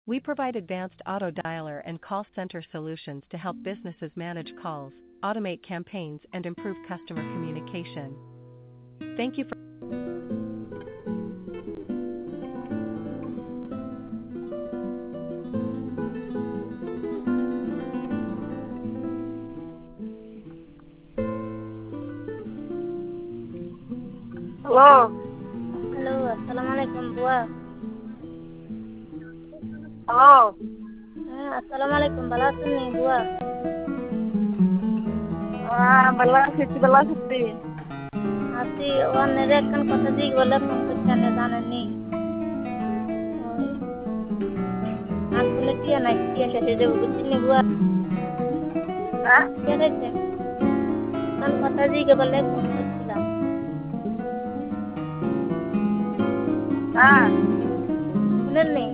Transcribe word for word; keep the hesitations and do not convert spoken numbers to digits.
We provide advanced auto dialer and call center solutions to help businesses manage calls, automate campaigns, and improve customer communication. Thank you for Hello. Halo, assalamualaikum buah. Hello. Eh, assalamualaikum balasan nih buah. Ah, belas itu belas itu. Asi wan nere kan kota jig bola phone করছেন জানেন নি আসলে কি না কি শেষে যে বুঝছেন নি বুয়া Hah? কে রেছে kan kota jig bola phone করছিলাম Ah, শুনেন নি